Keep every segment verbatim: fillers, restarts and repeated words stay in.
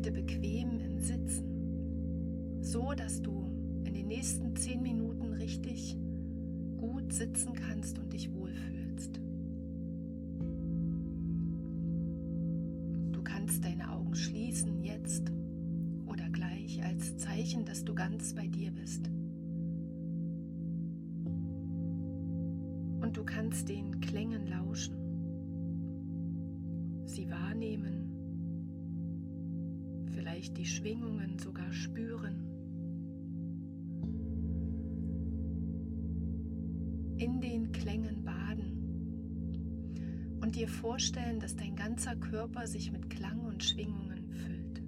heute bequem im Sitzen, so dass du in den nächsten zehn Minuten richtig gut sitzen kannst und dich wohlfühlst. Du kannst deine Augen schließen jetzt oder gleich als Zeichen, dass du ganz bei dir bist. Und du kannst den Klängen lauschen, sie wahrnehmen, vielleicht die Schwingungen sogar spüren. In den Klängen baden und dir vorstellen, dass dein ganzer Körper sich mit Klang und Schwingungen füllt.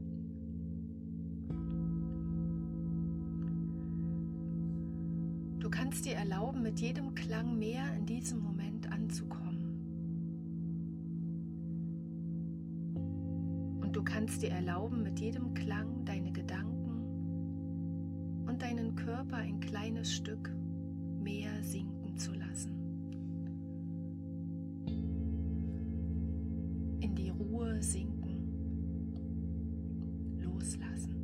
Du kannst dir erlauben, mit jedem Klang mehr in diesem Moment anzukommen. Und du kannst dir erlauben, mit jedem Klang deine Gedanken und deinen Körper ein kleines Stück mehr sinken zu lassen. In die Ruhe sinken, loslassen.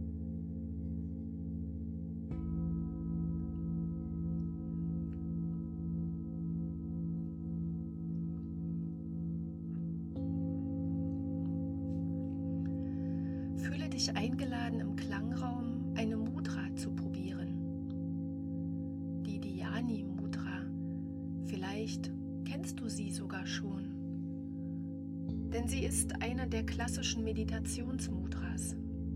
Fühle dich eingeladen, im Klangraum eine Mudra zu probieren. Die Dhyani Mudra. Vielleicht kennst du sie sogar schon, denn sie ist eine der klassischen Meditationsmudras.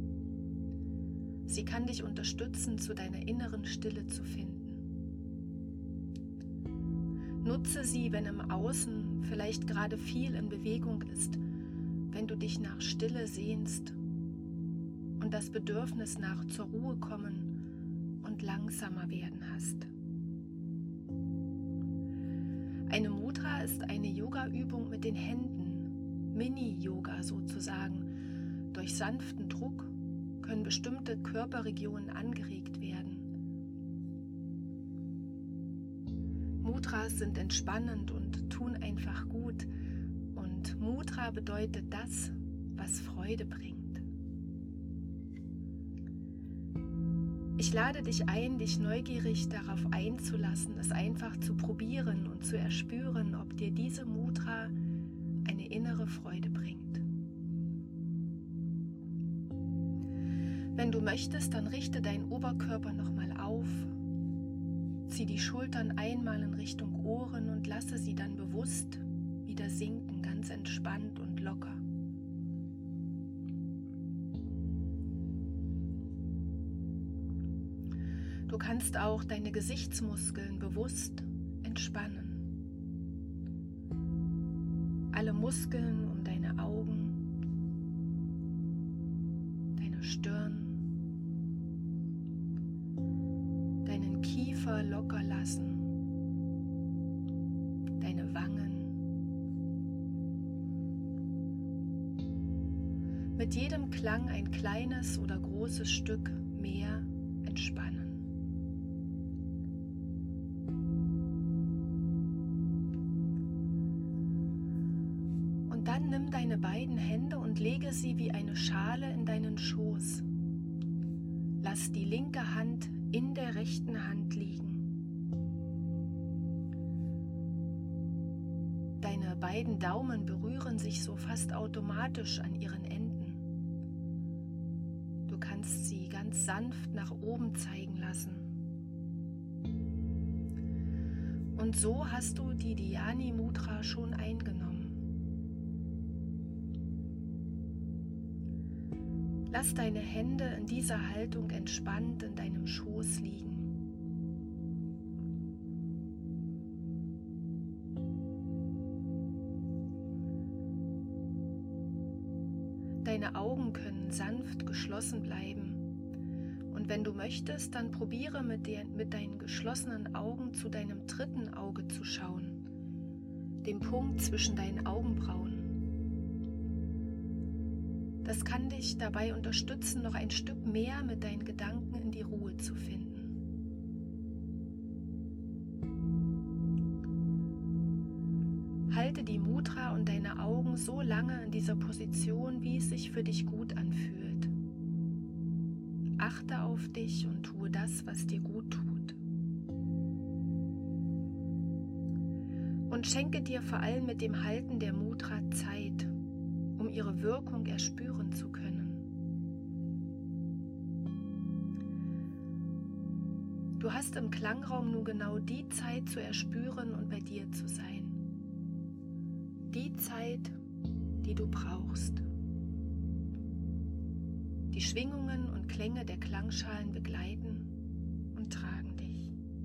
Sie kann dich unterstützen, zu deiner inneren Stille zu finden. Nutze sie, wenn im Außen vielleicht gerade viel in Bewegung ist, wenn du dich nach Stille sehnst und das Bedürfnis nach zur Ruhe kommen und langsamer werden hast. Eine Mudra ist eine Yoga-Übung mit den Händen, Mini-Yoga sozusagen. Durch sanften Druck können bestimmte Körperregionen angeregt werden. Mudras sind entspannend und tun einfach gut. Und Mudra bedeutet das, was Freude bringt. Ich lade dich ein, dich neugierig darauf einzulassen, es einfach zu probieren und zu erspüren, ob dir diese Mudra eine innere Freude bringt. Wenn du möchtest, dann richte deinen Oberkörper nochmal auf, zieh die Schultern einmal in Richtung Ohren und lasse sie dann bewusst wieder sinken, ganz entspannt und locker. Du kannst auch deine Gesichtsmuskeln bewusst entspannen. Alle Muskeln um deine Augen, deine Stirn, deinen Kiefer locker lassen, deine Wangen. Mit jedem Klang ein kleines oder großes Stück mehr entspannen. Dann nimm deine beiden Hände und lege sie wie eine Schale in deinen Schoß. Lass die linke Hand in der rechten Hand liegen. Deine beiden Daumen berühren sich so fast automatisch an ihren Enden. Du kannst sie ganz sanft nach oben zeigen lassen. Und so hast du die Dhyani Mudra schon eingenommen. Lass deine Hände in dieser Haltung entspannt in deinem Schoß liegen. Deine Augen können sanft geschlossen bleiben. Und wenn du möchtest, dann probiere mit, der, mit deinen geschlossenen Augen zu deinem dritten Auge zu schauen, dem Punkt zwischen deinen Augenbrauen. Das kann dich dabei unterstützen, noch ein Stück mehr mit deinen Gedanken in die Ruhe zu finden. Halte die Mudra und deine Augen so lange in dieser Position, wie es sich für dich gut anfühlt. Achte auf dich und tue das, was dir gut tut. Und schenke dir vor allem mit dem Halten der Mudra Zeit, um ihre Wirkung erspüren zu können. Du hast im Klangraum nun genau die Zeit zu erspüren und bei dir zu sein. Die Zeit, die du brauchst. Die Schwingungen und Klänge der Klangschalen begleiten und tragen dich.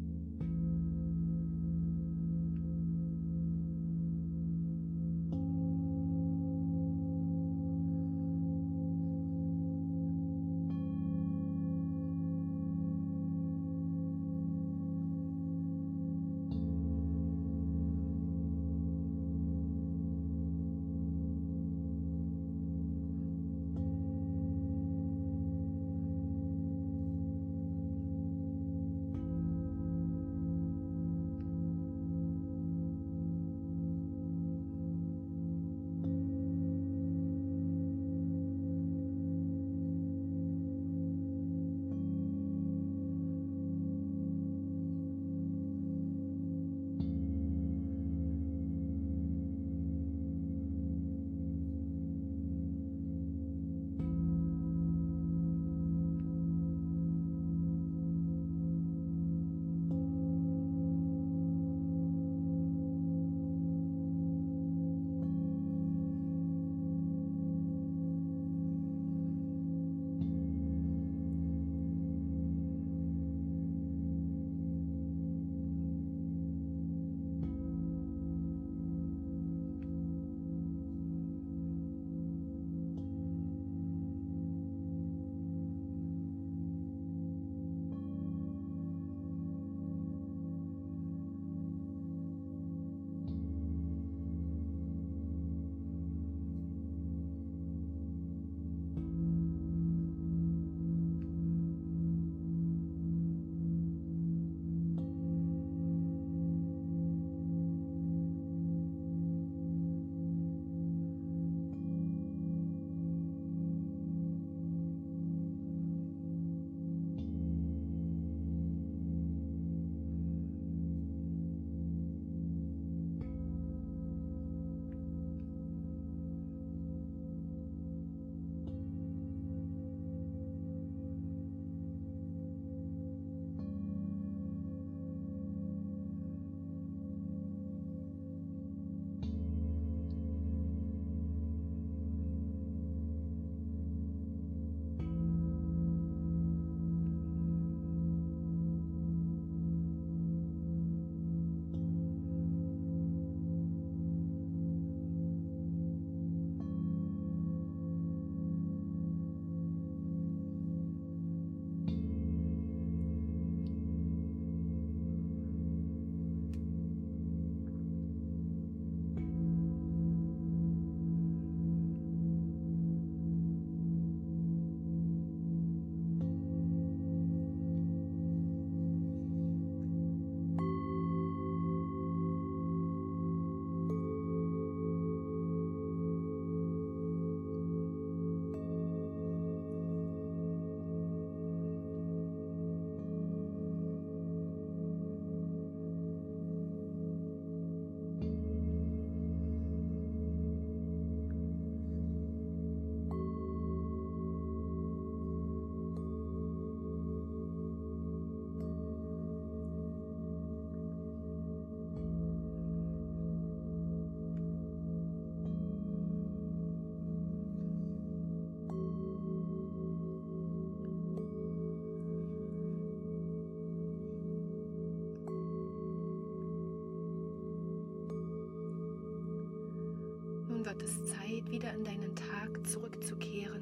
Nun wird es Zeit, wieder in deinen Tag zurückzukehren.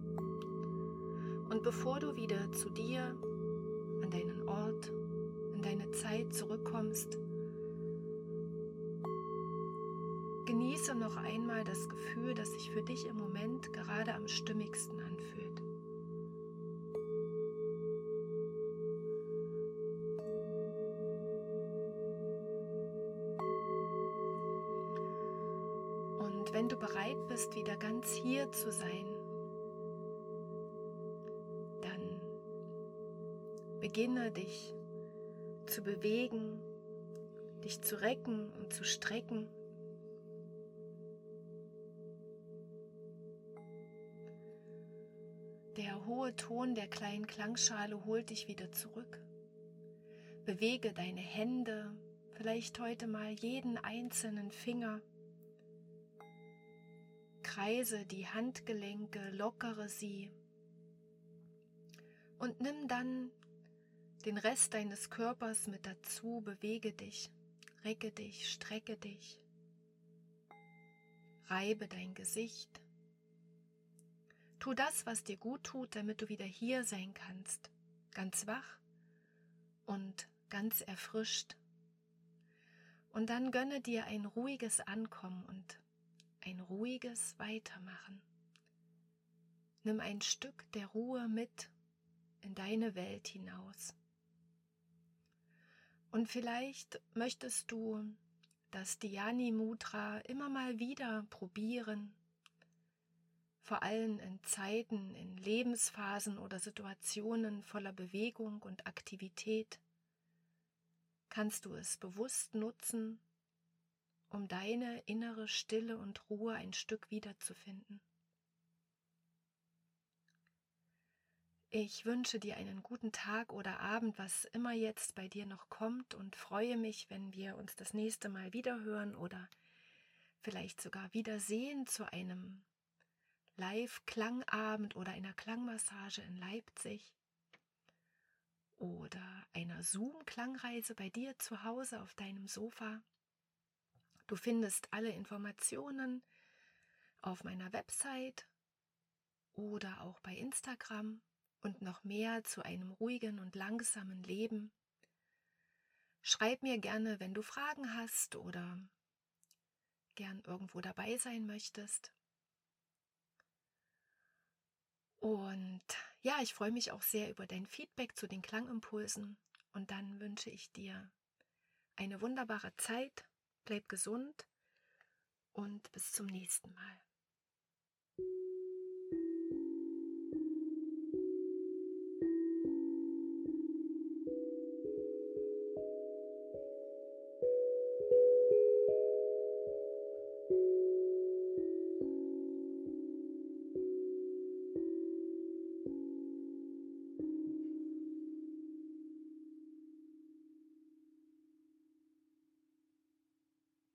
Und bevor du wieder zu dir, an deinen Ort, in deine Zeit zurückkommst, genieße noch einmal das Gefühl, das sich für dich im Moment gerade am stimmigsten anfühlt. Und wenn du bereit bist, wieder ganz hier zu sein, dann Beginne dich zu bewegen, dich zu recken und zu strecken. Der hohe Ton der kleinen Klangschale holt dich wieder zurück. Bewege deine Hände, vielleicht heute mal jeden einzelnen Finger. Kreise die Handgelenke, lockere sie und nimm dann den Rest deines Körpers mit dazu. Bewege dich, recke dich, strecke dich, reibe dein Gesicht. Tu das, was dir gut tut, damit du wieder hier sein kannst, ganz wach und ganz erfrischt. Und dann gönne dir ein ruhiges Ankommen und ein ruhiges Weitermachen. Nimm ein Stück der Ruhe mit in deine Welt hinaus. Und vielleicht möchtest du das Dhyani Mudra immer mal wieder probieren, vor allem in Zeiten, in Lebensphasen oder Situationen voller Bewegung und Aktivität, kannst du es bewusst nutzen, um deine innere Stille und Ruhe ein Stück wiederzufinden. Ich wünsche dir einen guten Tag oder Abend, was immer jetzt bei dir noch kommt, und freue mich, wenn wir uns das nächste Mal wiederhören oder vielleicht sogar wiedersehen zu einem Live-Klangabend oder einer Klangmassage in Leipzig oder einer Zoom-Klangreise bei dir zu Hause auf deinem Sofa. Du findest alle Informationen auf meiner Website oder auch bei Instagram und noch mehr zu einem ruhigen und langsamen Leben. Schreib mir gerne, wenn du Fragen hast oder gern irgendwo dabei sein möchtest. Und ja, ich freue mich auch sehr über dein Feedback zu den Klangimpulsen. Und dann wünsche ich dir eine wunderbare Zeit, bleib gesund und bis zum nächsten Mal.